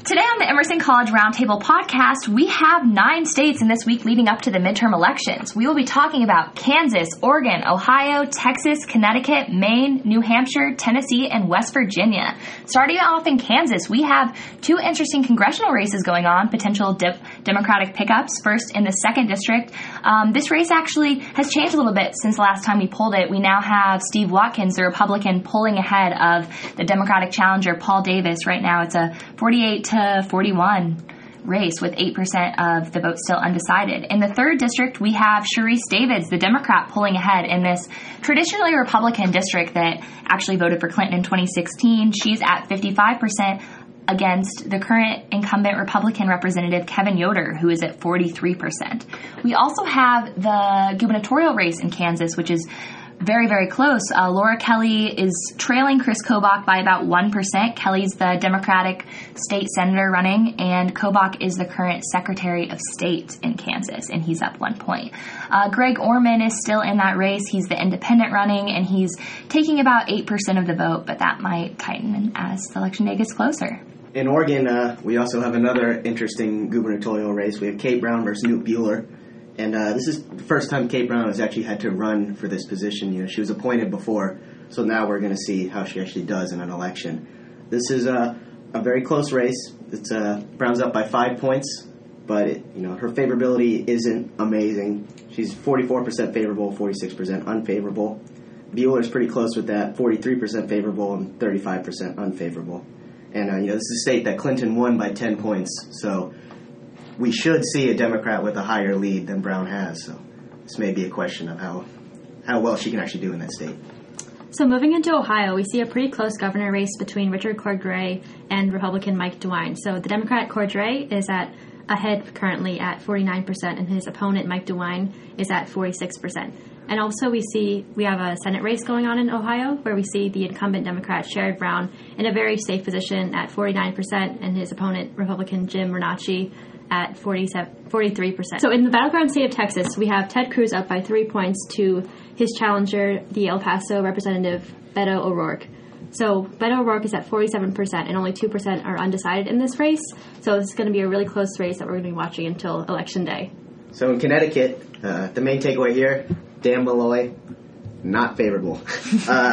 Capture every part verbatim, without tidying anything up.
Today on the Emerson College Roundtable podcast, we have nine states in this week leading up to the midterm elections. We will be talking about Kansas, Oregon, Ohio, Texas, Connecticut, Maine, New Hampshire, Tennessee, and West Virginia. Starting off in Kansas, we have two interesting congressional races going on, potential dip- Democratic pickups. First, in the second district, um, this race actually has changed a little bit since the last time we polled it. We now have Steve Watkins, the Republican, pulling ahead of the Democratic challenger, Paul Davis. Right now, it's a forty-eight to forty-one race with eight percent of the vote still undecided. In the third district, we have Sharice Davids, the Democrat, pulling ahead in this traditionally Republican district that actually voted for Clinton in twenty sixteen. She's at fifty-five percent against the current incumbent Republican representative Kevin Yoder, who is at forty-three percent. We also have the gubernatorial race in Kansas, which is very, very close. Uh, Laura Kelly is trailing Chris Kobach by about one percent. Kelly's the Democratic state senator running, and Kobach is the current Secretary of State in Kansas, and he's up one point. Uh, Greg Orman is still in that race. He's the independent running, and he's taking about eight percent of the vote, but that might tighten as the election day gets closer. In Oregon, uh, we also have another interesting gubernatorial race. We have Kate Brown versus Newt Bueller. And uh, this is the first time Kate Brown has actually had to run for this position. You know, she was appointed before, so now we're going to see how she actually does in an election. This is a, a very close race. It's uh, Brown's up by five points, but it, you know her favorability isn't amazing. She's forty-four percent favorable, forty-six percent unfavorable. Bueller's pretty close with that, forty-three percent favorable and thirty-five percent unfavorable. And uh, you know, this is a state that Clinton won by ten points, so we should see a Democrat with a higher lead than Brown has. So this may be a question of how how well she can actually do in that state. So moving into Ohio, we see a pretty close governor race between Richard Cordray and Republican Mike DeWine. So the Democrat Cordray is at ahead currently at forty-nine percent, and his opponent Mike DeWine is at forty-six percent. And also we see we have a Senate race going on in Ohio where we see the incumbent Democrat Sherrod Brown in a very safe position at forty-nine percent, and his opponent Republican Jim Renacci at forty-three percent. So in the battleground state of Texas, we have Ted Cruz up by three points to his challenger, the El Paso representative Beto O'Rourke. So Beto O'Rourke is at forty-seven percent, and only two percent are undecided in this race. So this is going to be a really close race that we're going to be watching until Election Day. So in Connecticut, uh, the main takeaway here, Dan Malloy, not favorable. Uh,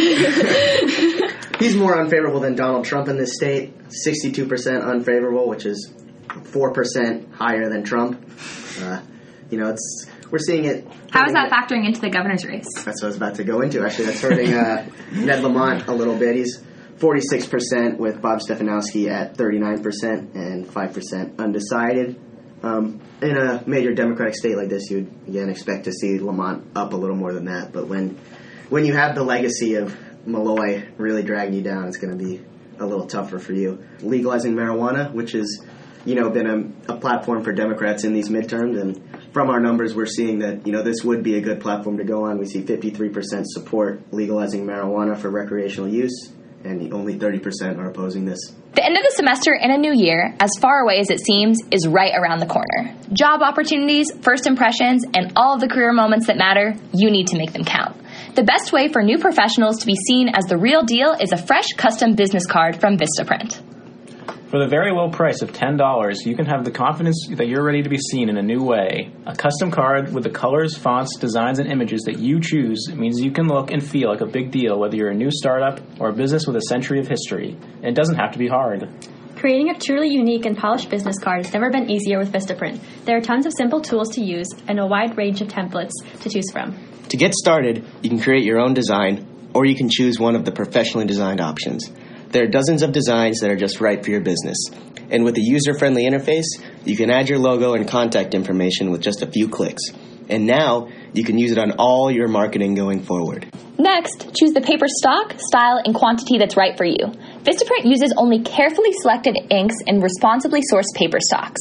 he's more unfavorable than Donald Trump in this state, sixty-two percent unfavorable, which is four percent higher than Trump. Uh, you know, it's we're seeing it. How is that factoring into the governor's race? That's what I was about to go into. Actually, that's hurting uh, Ned Lamont a little bit. He's forty-six percent with Bob Stefanowski at thirty-nine percent and five percent undecided. Um, in a major Democratic state like this, you'd, again, expect to see Lamont up a little more than that. But when when you have the legacy of Malloy really dragging you down, it's going to be a little tougher for you. Legalizing marijuana, which is you know, been a, a platform for Democrats in these midterms, and from our numbers, we're seeing that, you know, this would be a good platform to go on. We see fifty-three percent support legalizing marijuana for recreational use, and only thirty percent are opposing this. The end of the semester and a new year, as far away as it seems, is right around the corner. Job opportunities, first impressions, and all of the career moments that matter, you need to make them count. The best way for new professionals to be seen as the real deal is a fresh custom business card from Vistaprint. For the very low price of ten dollars, you can have the confidence that you're ready to be seen in a new way. A custom card with the colors, fonts, designs, and images that you choose means you can look and feel like a big deal whether you're a new startup or a business with a century of history. And it doesn't have to be hard. Creating a truly unique and polished business card has never been easier with Vistaprint. There are tons of simple tools to use and a wide range of templates to choose from. To get started, you can create your own design, or you can choose one of the professionally designed options. There are dozens of designs that are just right for your business. And with a user-friendly interface, you can add your logo and contact information with just a few clicks. And now, you can use it on all your marketing going forward. Next, choose the paper stock, style, and quantity that's right for you. Vistaprint uses only carefully selected inks and responsibly sourced paper stocks.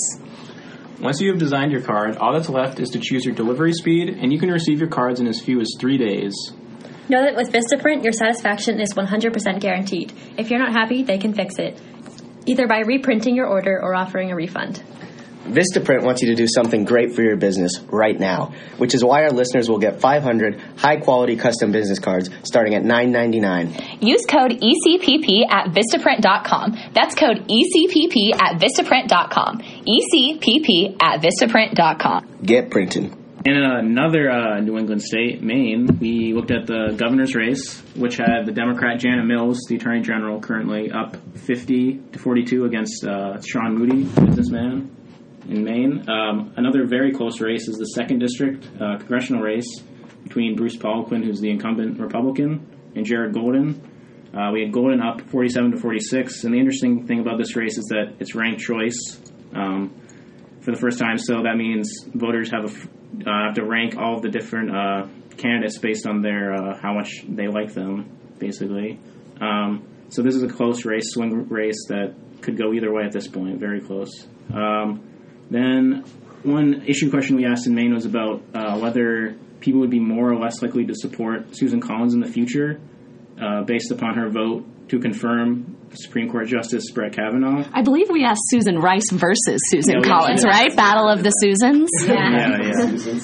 Once you have designed your card, all that's left is to choose your delivery speed, and you can receive your cards in as few as three days. Know that with Vistaprint, your satisfaction is one hundred percent guaranteed. If you're not happy, they can fix it, either by reprinting your order or offering a refund. Vistaprint wants you to do something great for your business right now, which is why our listeners will get five hundred high-quality custom business cards starting at nine ninety-nine. Use code E C P P at Vistaprint dot com. That's code E C P P at Vistaprint dot com. E C P P at Vistaprint dot com. Get printing. In another uh, New England state, Maine, we looked at the governor's race, which had the Democrat Janet Mills, the Attorney General, currently up fifty to forty-two against uh, Sean Moody, businessman in Maine. Um, another very close race is the second district uh, congressional race between Bruce Poliquin, who's the incumbent Republican, and Jared Golden. Uh, we had Golden up forty-seven to forty-six, and the interesting thing about this race is that it's ranked choice um, for the first time, so that means voters have a Uh, have to rank all of the different uh, candidates based on their uh, how much they like them, basically. Um, so this is a close race, swing race that could go either way at this point, very close. Um, then one issue question we asked in Maine was about uh, whether people would be more or less likely to support Susan Collins in the future uh, based upon her vote to confirm Supreme Court Justice Brett Kavanaugh. I believe we asked Susan Rice versus Susan yeah, Collins, yeah. right? Battle of the Susans. Yeah, yeah. yeah.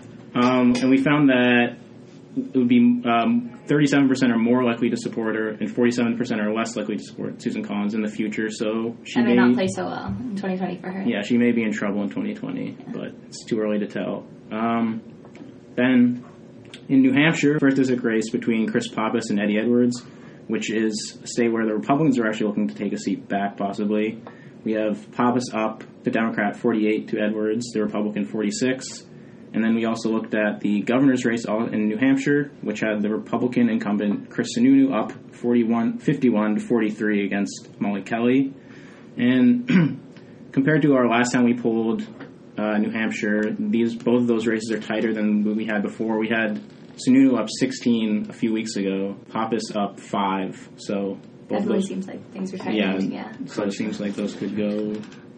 Um, and we found that it would be um, thirty-seven percent are more likely to support her, and forty-seven percent are less likely to support Susan Collins in the future. So she That may may not play so well in twenty twenty for her. Yeah, she may be in trouble in twenty twenty, yeah. But it's too early to tell. Um, then in New Hampshire, first district race between Chris Pappas and Eddie Edwards, which is a state where the Republicans are actually looking to take a seat back, possibly. We have Pappas up, the Democrat forty-eight to Edwards, the Republican forty-six. And then we also looked at the governor's race in New Hampshire, which had the Republican incumbent Chris Sununu up forty-one, fifty-one to forty-three against Molly Kelly. And compared to our last time we polled uh, New Hampshire, these both of those races are tighter than what we had before. We had Sununu up sixteen a few weeks ago, Pappas up five. So both Definitely those, seems like things are tighter. yeah, Yeah. So it seems like those could go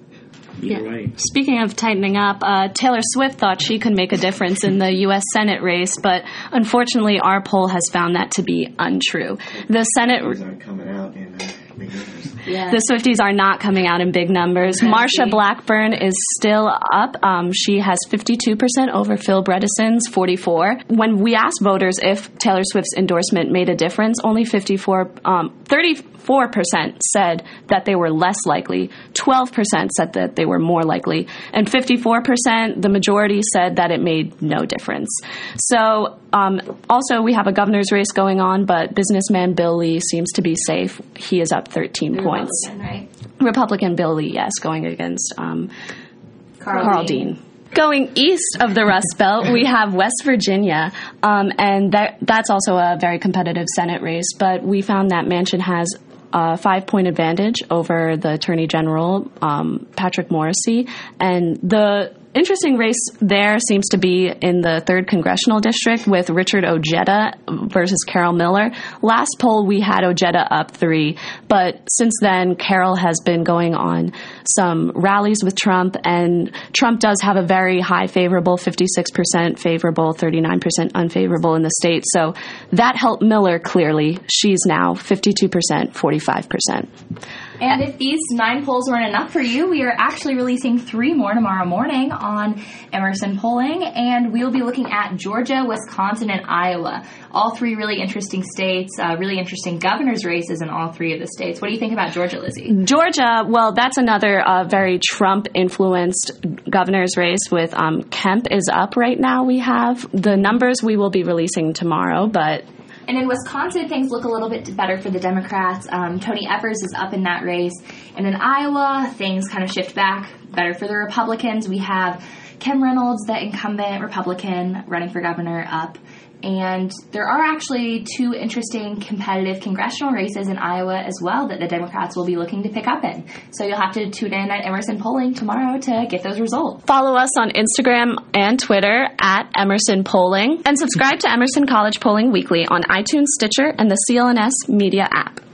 either Yeah. way. Speaking of tightening up, uh, Taylor Swift thought she could make a difference in the U S Senate race, but unfortunately our poll has found that to be untrue. The Senate... These aren't coming out in uh, big numbers. Yeah. The Swifties are not coming out in big numbers. Marsha Blackburn is still up. Um, she has fifty-two percent over Phil Bredesen's forty-four. When we asked voters if Taylor Swift's endorsement made a difference, only fifty-four, um, thirty-four percent said that they were less likely, twelve percent said that they were more likely, and fifty-four percent, the majority, said that it made no difference. So um, also we have a governor's race going on, but businessman Bill Lee seems to be safe. He is up thirteen points. Republican, right? Republican Bill Lee, yes, going against um, Carl, Carl Dean. Dean. Going east of the Rust Belt, we have West Virginia, um, and that that's also a very competitive Senate race, but we found that Manchin has a five-point advantage over the Attorney General, um, Patrick Morrisey, and the interesting race there seems to be in the third Congressional District with Richard Ojeda versus Carol Miller. Last poll, we had Ojeda up three, but since then, Carol has been going on some rallies with Trump, and Trump does have a very high favorable, fifty-six percent favorable, thirty-nine percent unfavorable in the state. So that helped Miller clearly. She's now fifty-two percent, forty-five percent. And if these nine polls weren't enough for you, we are actually releasing three more tomorrow morning on Emerson Polling, and we'll be looking at Georgia, Wisconsin, and Iowa. All three really interesting states, uh, really interesting governor's races in all three of the states. What do you think about Georgia, Lizzie? Georgia, well, that's another uh, very Trump-influenced governor's race with um, Kemp is up right now, we have. The numbers we will be releasing tomorrow, but... And in Wisconsin, things look a little bit better for the Democrats. Um, Tony Evers is up in that race. And in Iowa, things kind of shift back, better for the Republicans. We have Kim Reynolds, the incumbent Republican, running for governor, up. And there are actually two interesting competitive congressional races in Iowa as well that the Democrats will be looking to pick up in. So you'll have to tune in at Emerson Polling tomorrow to get those results. Follow us on Instagram and Twitter at Emerson Polling, and subscribe to Emerson College Polling Weekly on iTunes, Stitcher, and the C L N S Media app.